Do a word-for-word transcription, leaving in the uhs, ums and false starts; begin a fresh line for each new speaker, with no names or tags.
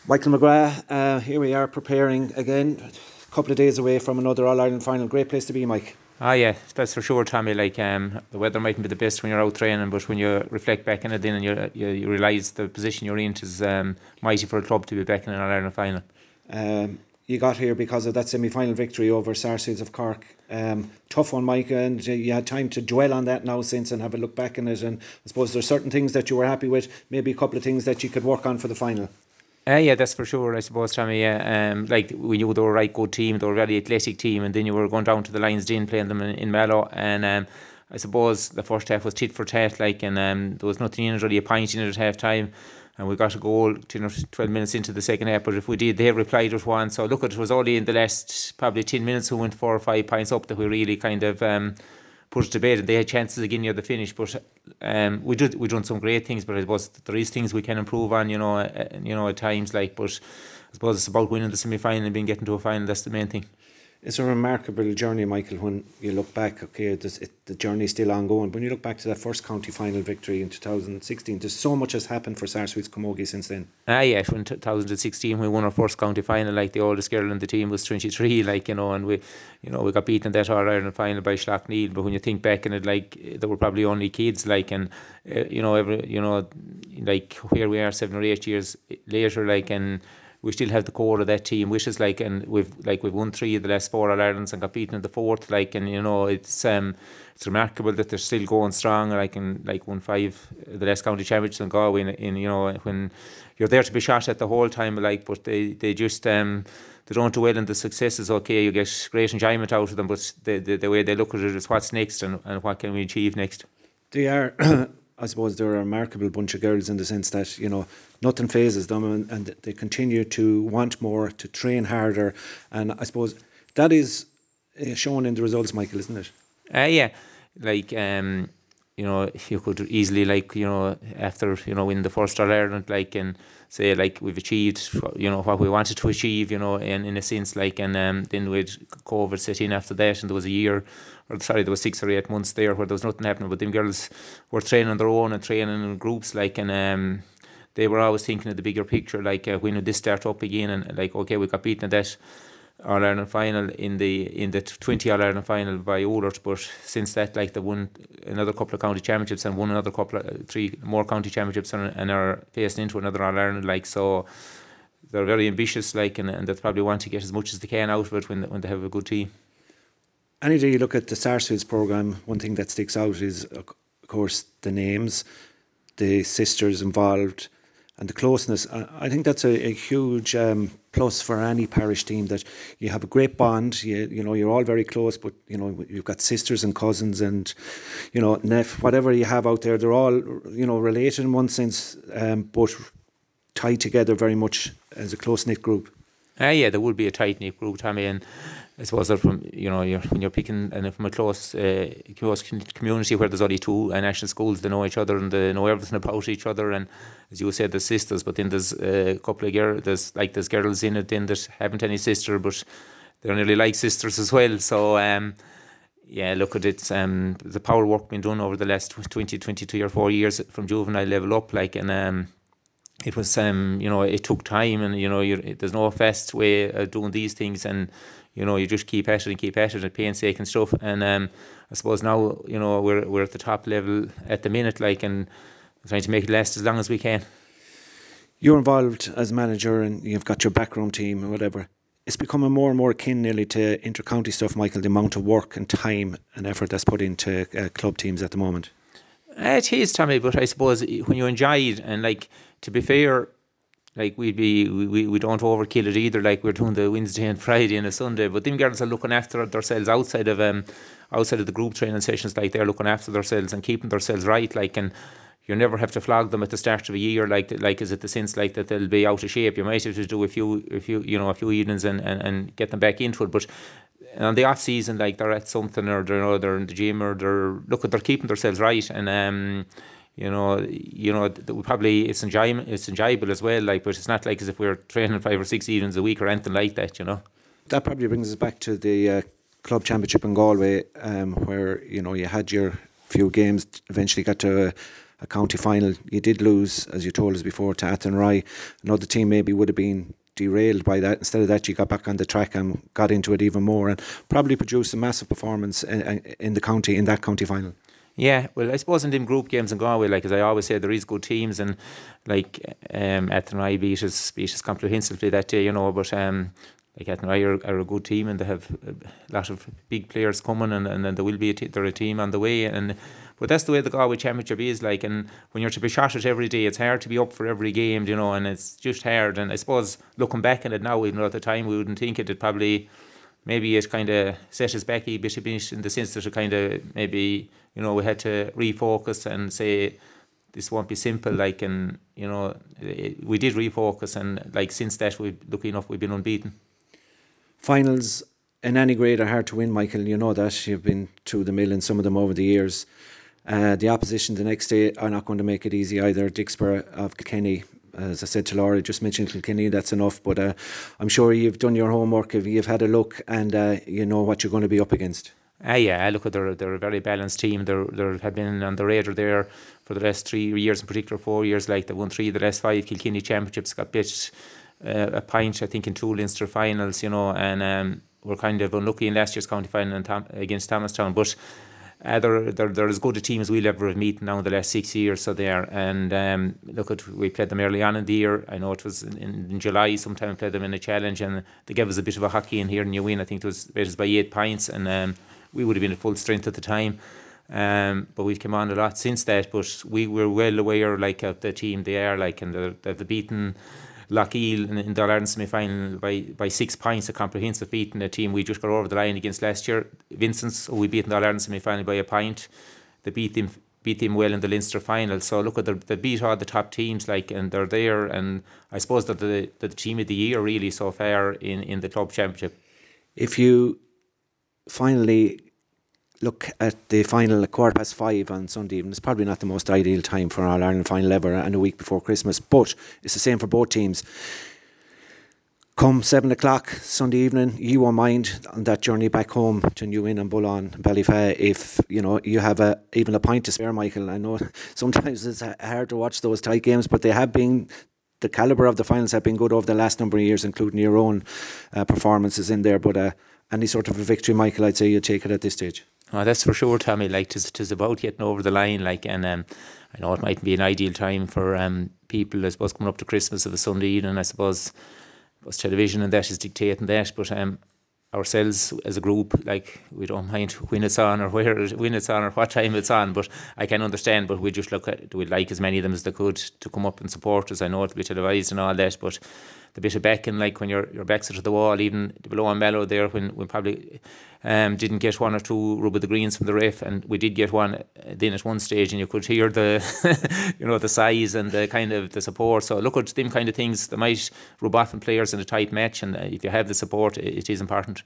Michael McGrath, uh, here we are preparing again, a couple of days away from another All-Ireland final. Great place to be, Mike.
Ah, yeah, that's for sure, Tommy. Like, um, the weather mightn't be the best when you're out training, but when you reflect back on it, then and you you, you realise the position you're in is um, mighty for a club to be back in an All-Ireland final.
Um, you got here because of that semi-final victory over Sarsfields of Cork. Um, tough one, Mike, and you had time to dwell on that now since and have a look back on it. And I suppose there's certain things that you were happy with, maybe a couple of things that you could work on for the final.
Uh, yeah, that's for sure, I suppose, Tommy. Yeah, um, like we knew they were a right good team, they were a very athletic team, and then you were going down to the Lions Den playing them in, in Mallow, and um, I suppose the first half was tit for tat, like, and um, there was nothing in it, really a point in it at half time, and we got a goal ten or twelve minutes into the second half. But if we did, they replied with one. So look, it was only in the last probably ten minutes who went four or five points up that we really kind of um, pushed to bed, and they had chances again near the finish. But um, we did we done some great things, but I suppose there is things we can improve on, you know, uh, you know, at times. Like, but I suppose it's about winning the semi final and being getting to a final. That's the main thing.
It's a remarkable journey, Michael, when you look back. Okay, it, it, the journey is still ongoing. When you look back to that first county final victory in two thousand sixteen, there's so much has happened for Sarsfields Camogie since then.
Ah, yeah, in two thousand sixteen we won our first county final. Like, the oldest girl in the team was twenty-three, like, you know, and we, you know, we got beaten in that All-Ireland final by Schlockneal. But when you think back on it, like, they were probably only kids, like, and uh, you know, every, you know, like, here we are seven or eight years later, like, and we still have the core of that team, which is like, and we've like we've won three of the last four All-Irelands and got beaten in the fourth, like, and you know, it's um it's remarkable that they're still going strong, like, and like won five of the last county championships in Galway in, in you know, when you're there to be shot at the whole time, like, but they, they just um they don't do well, and the success is okay, you get great enjoyment out of them, but the, the, the way they look at it is what's next, and, and what can we achieve next.
They are I suppose they're a remarkable bunch of girls in the sense that, you know, nothing phases them, and, and they continue to want more, to train harder, and I suppose that is uh, shown in the results, Michael, isn't it?
Uh, yeah, like, um, you know, you could easily, like, you know, after, you know, win the first All-Ireland, like, and say, like, we've achieved, you know, what we wanted to achieve, you know, in, in a sense, like, and um, then we'd COVID set in after that, and there was a year, or sorry, there was six or eight months there where there was nothing happening, but them girls were training on their own and training in groups, like, and um, they were always thinking of the bigger picture, like, uh, when would this start up again, and like, okay, we got beaten at that All-Ireland final in the in the twenty All-Ireland final by Oulart, but since that, like, they won another couple of county championships and won another couple of three more county championships, and, and are facing into another All-Ireland, like, so they're very ambitious, like, and, and they probably want to get as much as they can out of it when when they have a good team.
Any day you look at the Sarsfields programme, one thing that sticks out is, of course, the names, the sisters involved, and the closeness. I think that's a, a huge um, plus for any parish team, that you have a great bond. You, you know, you're all very close, but you know, you've got sisters and cousins and, you know, neph, whatever you have out there. They're all, you know, related in one sense, um, but tied together very much as a close knit group.
Ah, yeah, there would be a tight knit group, Tommy, and I suppose that from, you know, you're, when you're picking and from a close, uh, close community where there's only two uh, national schools, they know each other and they know everything about each other, and as you said, the sisters, but then there's uh, a couple of girls, there's like there's girls in it then that haven't any sister, but they're nearly like sisters as well. So um, yeah, look at it, um, the power work being done over the last twenty, twenty-two or four years from juvenile level up, like, and um, it was, um, you know, it took time, and you know, you're, there's no fast way of doing these things, and you know, you just keep at it and keep at it at painstaking stuff. And um, I suppose now, you know, we're we're at the top level at the minute, like, and trying to make it last as long as we can.
You're involved as manager, and you've got your backroom team or whatever. It's becoming more and more akin nearly to inter-county stuff, Michael, the amount of work and time and effort that's put into uh, club teams at the moment.
Uh, it is, Tommy, but I suppose when you enjoy it, and like, to be fair, like, we'd be, we, we don't overkill it either, like, we're doing the Wednesday and Friday and a Sunday, but them girls are looking after themselves outside of um outside of the group training sessions, like, they're looking after themselves and keeping themselves right, like, and you never have to flog them at the start of a year, like, like is it the sense, like, that they'll be out of shape. You might have to do a few, a few, you know, a few evenings and, and, and get them back into it, but on the off season, like, they're at something, or they're, you know, they're in the gym, or they're, look, they're keeping themselves right, and um you know, you know, probably it's enjoyment, it's enjoyable as well, like, but it's not like as if we're training five or six evenings a week or anything like that, you know.
That probably brings us back to the uh, club championship in Galway, um, where, you know, you had your few games, eventually got to a, a county final. You did lose, as you told us before, to Athenry. Another team maybe would have been derailed by that. Instead of that, you got back on the track and got into it even more, and probably produced a massive performance in, in the county, in that county final.
Yeah, well, I suppose in them group games in Galway, like as I always say, there is good teams, and like um, Athenry beat us, beat us comprehensively that day, you know. But um, like Athenry are, are a good team, and they have a lot of big players coming, and, and then there will be a t- they're a team on the way, and but that's the way the Galway Championship is like. And when you're to be shot at every day, it's hard to be up for every game, you know, and it's just hard. And I suppose looking back at it now, even though at the time we wouldn't think it, it probably maybe it kind of set us back a bit in the sense that it kind of maybe, you know, we had to refocus and say this won't be simple, like, and you know, it, we did refocus, and like since that, we lucky enough we've been unbeaten.
Finals in any grade are hard to win, Michael. You know that. You've been through the mill in some of them over the years. Uh, the opposition the next day are not going to make it easy either. Dicksboro of Kilkenny, as I said to Laura, just mentioned Kilkenny, that's enough. But uh, I'm sure you've done your homework, if you've had a look, and uh, you know what you're going to be up against.
Ah, yeah, look, they're, they're a very balanced team. They're, they have been on the radar there for the last three years, in particular four years. Like they won three of the last five Kilkenny championships, got bit uh, a pint, I think, in two Leinster finals, you know, and um, we're kind of unlucky in last year's county final in Tom- against Thomastown. But Uh, they're, they're, they're as good a team as we'll ever have met now in the last six years, so they are. And um, look, at we played them early on in the year. I know it was in, in July sometime, we played them in a challenge, and they gave us a bit of a hockey in here in New Win. I think it was rated by eight points, and um, we would have been at full strength at the time. Um, but we've come on a lot since that. But we were well aware, like, of the team they are, like, and they're, they've beaten Lochiel in, in the All-Ireland semi-final by, by six points, a comprehensive beating a team we just got over the line against last year. Vincent's, who we beat in the All-Ireland semi-final by a point. They beat them beat them well in the Leinster final. So look, at they beat all the top teams, like, and they're there. And I suppose that the, the team of the year really so far in, in the club championship.
If you finally look at the final at quarter past five on Sunday evening, it's probably not the most ideal time for an All-Ireland final ever, and a week before Christmas, but it's the same for both teams. Come seven o'clock Sunday evening, you won't mind on that journey back home to New Inn and Bullon, Ballyfa, if you know you have a even a pint to spare, Michael. I know sometimes it's hard to watch those tight games, but they have been, the calibre of the finals have been good over the last number of years, including your own uh, performances in there. But uh, any sort of a victory, Michael, I'd say you'd take it at this stage.
Oh, that's for sure, Tommy. Like, tis, tis about getting over the line. Like, and um, I know it might be an ideal time for um, people, I suppose, coming up to Christmas of a Sunday evening. I suppose, I suppose television and that is dictating that. But um, ourselves as a group, like, we don't mind when it's on or where it, when it's on or what time it's on. But I can understand. But we just look at, we'd like as many of them as they could to come up and support us. I know it'll be televised and all that, but the bit of backing, like when your your backs are to the wall, even below on Mallow there, when we probably um, didn't get one or two rub of the greens from the ref, and we did get one then at one stage, and you could hear the you know the sighs and the kind of the support. So look at them kind of things that might rub off on players in a tight match, and if you have the support, it, it is important.